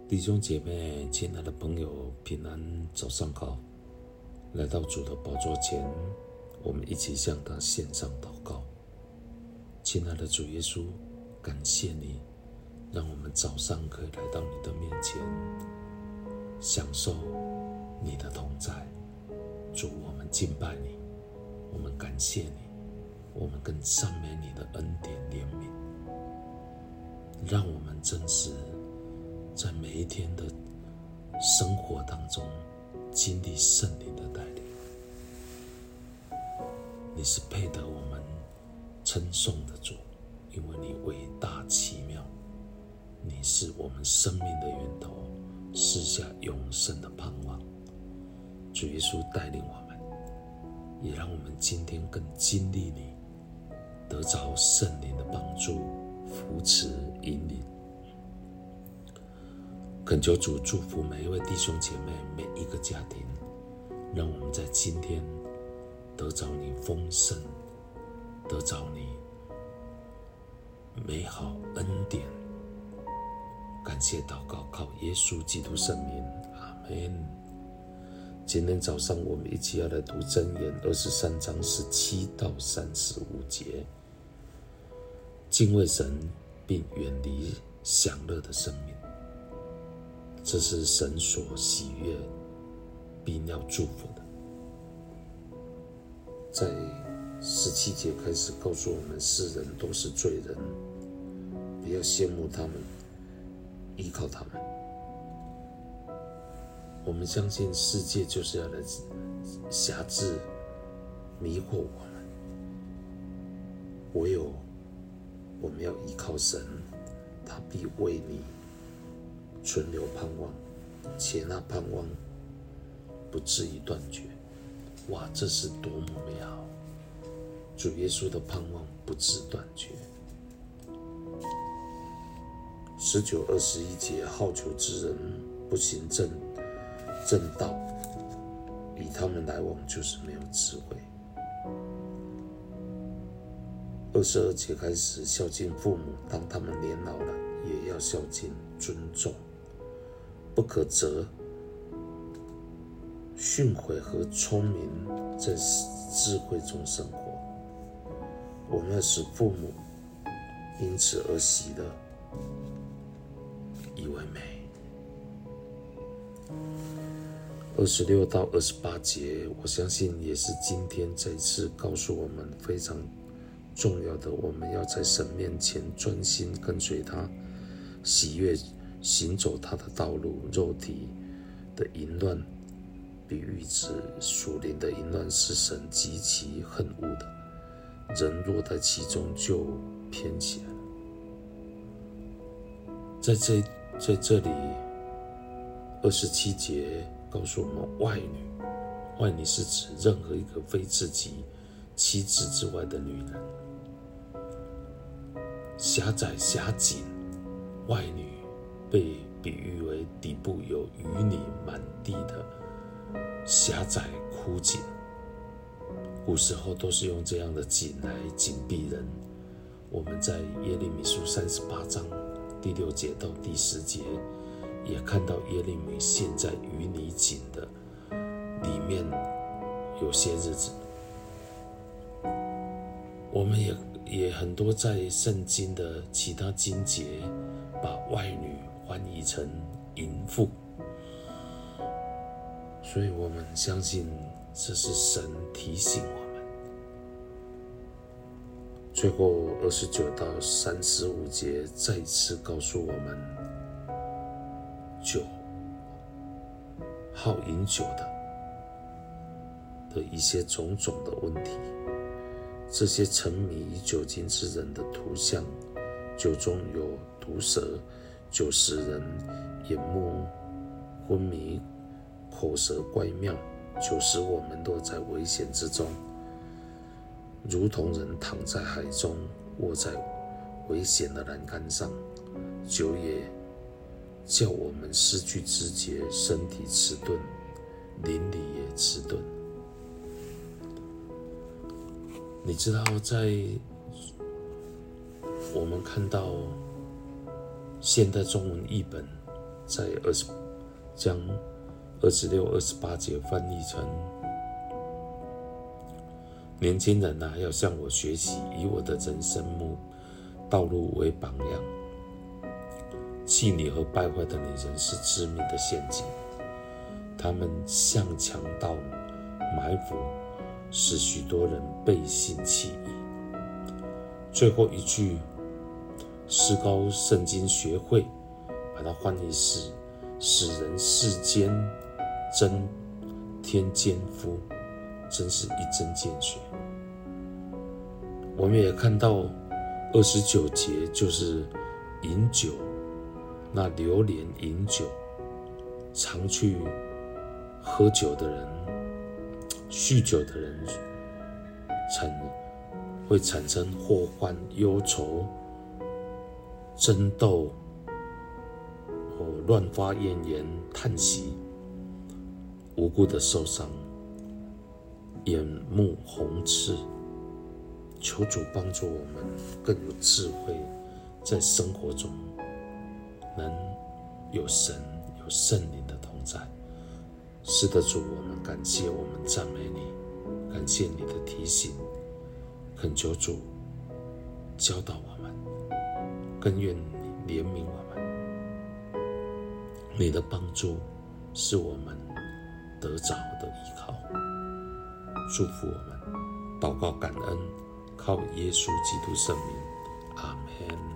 弟兄姐妹，亲爱的朋友，平安，早上好！来到主的宝座前，我们一起向他献上祷告。亲爱的主耶稣，感谢你，让我们早上可以来到你的面前，享受你的同在。主，我们敬拜你，我们感谢你，我们更赞美你的恩典怜悯，让我们真实在每一天的生活当中经历圣灵的带领。你是配得我们称颂的主，因为你伟大奇妙，你是我们生命的源头，赐下永生的盼望。主耶稣带领我们，也让我们今天更经历你，得着圣灵的帮助、扶持、引领。恳求主祝福每一位弟兄姐妹，每一个家庭，让我们在今天得着你丰盛，得着你美好恩典。感谢祷告，靠耶稣基督圣名，阿们。今天早上我们一起要来读箴言23章17到35节。敬畏神并远离享乐的生命，这是神所喜悦并要祝福的。在17节开始告诉我们，世人都是罪人，不要羡慕他们，依靠他们。我们相信世界就是要来辖制、迷惑我们，唯有我们要依靠神，他必为你存留盼望，且那盼望不至于断绝。哇，这是多么美好！主耶稣的盼望不致断绝。19、21节，好酒之人不行正道，与他们来往就是没有智慧。22节开始，孝敬父母，当他们年老了，也要孝敬尊重，不可责。训诲和聪明在智慧中生活。我们要使父母因此而喜乐，以为美。26到28节，我相信也是今天再次告诉我们非常重要的，我们要在神面前专心跟随他，喜悦行走他的道路。肉体的淫乱比喻指属灵的淫乱，是神极其恨恶的，人落在其中就偏起来了。在这里27节告诉我们，外女是指任何一个非自己妻子之外的女人。狭窄狭紧，外女被比喻为底部有淤泥满地的狭窄枯井。古时候都是用这样的井来紧闭人。我们在耶利米书38章第6节到第10节也看到耶利米陷在淤泥井的里面有些日子。我们也很多在圣经的其他经节把外女翻译成淫妇，所以我们相信这是神提醒我们。最后29到35节再次告诉我们，好饮酒的一些种种的问题。这些沉迷于酒精之人的图像，酒中有毒蛇，酒使人眼目昏迷，口舌怪妙，酒使我们落在危险之中，如同人躺在海中，卧在危险的栏杆上。酒也叫我们失去知觉，身体迟钝，灵里也迟钝。你知道，在我们看到现代中文译本在将26、28节翻译成：年轻人啊，要向我学习，以我的人生道路为榜样。弃你和败坏的女人是致命的陷阱，他们像强盗埋伏，使许多人背信弃义。最后一句，诗高圣经学会把它翻译是：使人世间真天奸夫，真是一针见血。我们也看到29节，就是饮酒，那流连饮酒，常去喝酒的人、酗酒的人，会产生祸患、忧愁、争斗、乱发怨言、叹息，无辜的受伤，眼目红赤。求主帮助我们更有智慧，在生活中能有神、有圣灵的同在。是的，主，我们感谢，我们赞美你，感谢你的提醒，恳求主教导我们，更愿你怜悯我们。你的帮助是我们得着的依靠。祝福我们，祷告感恩，靠耶稣基督圣名，阿们。